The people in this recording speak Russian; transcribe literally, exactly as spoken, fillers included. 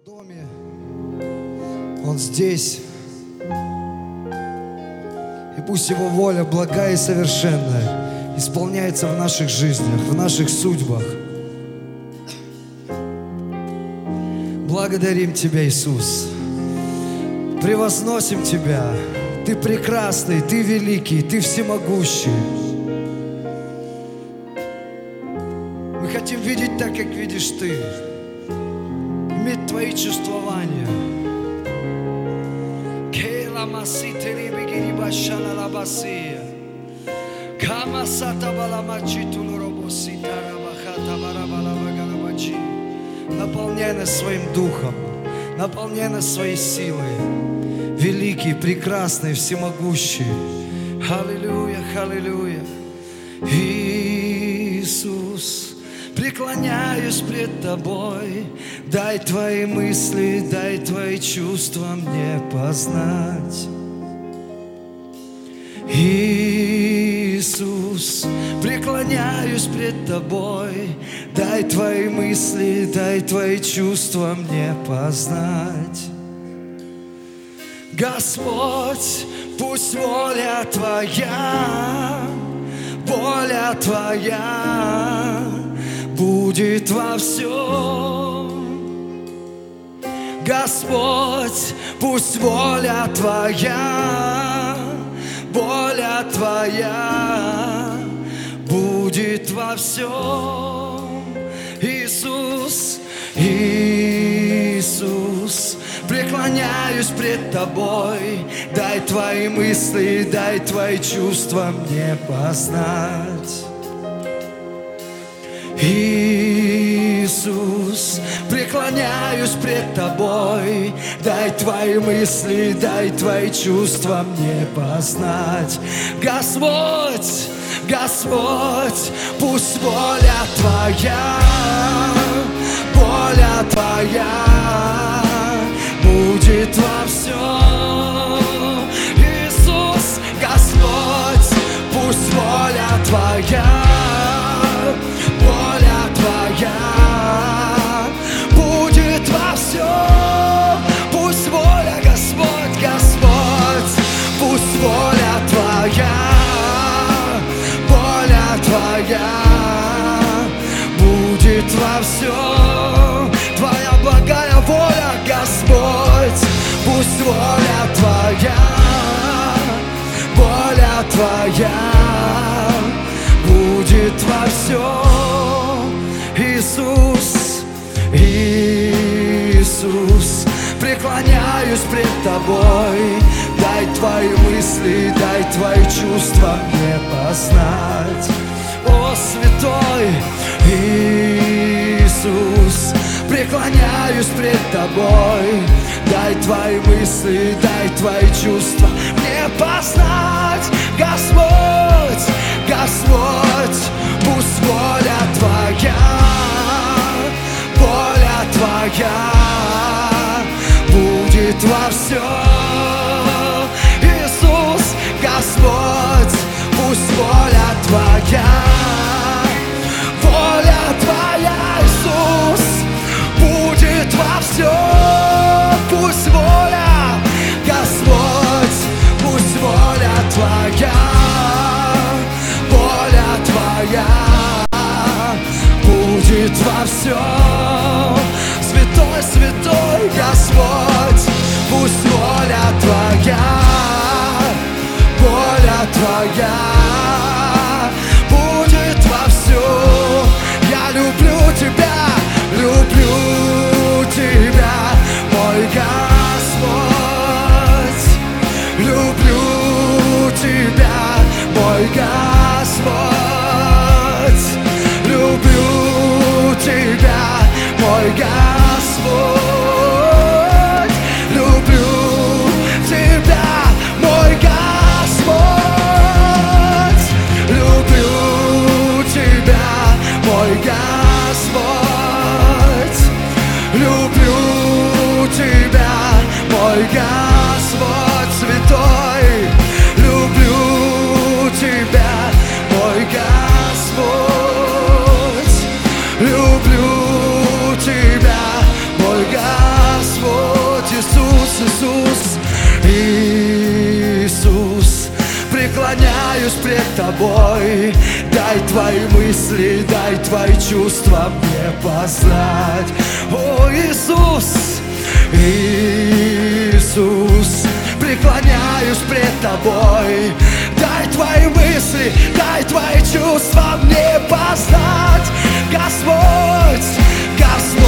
доме, Он здесь. И пусть Его воля благая и совершенная исполняется в наших жизнях, в наших судьбах. Благодарим Тебя, Иисус. Превозносим Тебя. Ты прекрасный, Ты великий, Ты всемогущий. Мы хотим видеть так, как видишь Ты. Иметь Твои чувствования. Наполняй нас Своим Духом, наполняй нас Своей силой. Великий, прекрасный, всемогущий. Аллилуйя, аллилуйя. Иисус, преклоняюсь пред Тобой. Дай Твои мысли, дай Твои чувства мне познать. Иисус, преклоняюсь пред Тобой. Дай Твои мысли, дай Твои чувства мне познать. Господь, пусть воля Твоя, воля Твоя будет во всем. Господь, пусть воля Твоя, воля Твоя будет во всем. Иисус, Иисус, преклоняюсь пред Тобой. Дай Твои мысли, дай Твои чувства мне познать. Иисус, преклоняюсь пред Тобой. Дай Твои мысли, дай Твои чувства мне познать. Господь, Господь, пусть воля Твоя, воля Твоя будет во всем. Иисус, Господь, пусть воля Твоя, воля Твоя будет во всем. Пусть воля, Господь, Господь, пусть воля Твоя, воля Твоя будет во всем. Твоя благая воля, Господь, пусть воля Твоя, воля Твоя будет во всем. Иисус, Иисус, преклоняюсь пред Тобой. Дай Твои мысли, дай Твои чувства мне познать. О, святой Иисус, преклоняюсь пред Тобой. Дай Твои мысли, дай Твои чувства мне познать. Господь, Господь, пусть воля Твоя, воля Твоя будет во всем. Иисус, Господь, пусть воля Твоя, воля Твоя, Иисус, будет во всем. Пусть воля, Господь, пусть воля Твоя, воля Твоя будет во всем. Святой, святой Господь, пусть воля Твоя, воля Твоя будет во всем. Я люблю Тебя, люблю Тебя, мой Господь. Люблю Тебя, мой Господь. Люблю Тебя, мой Господь. Люблю Тебя, мой Господь. Люблю Тебя, мой Господь. Люблю Тебя, мой Господь святой. Люблю Тебя, мой Господь. Люблю Тебя, мой Господь. тобой. Дай твои мысли, дай твои чувства мне познать. О, Иисус, Иисус, преклоняюсь пред тобой. Дай твои мысли, дай твои чувства мне познать. Господь, Господь,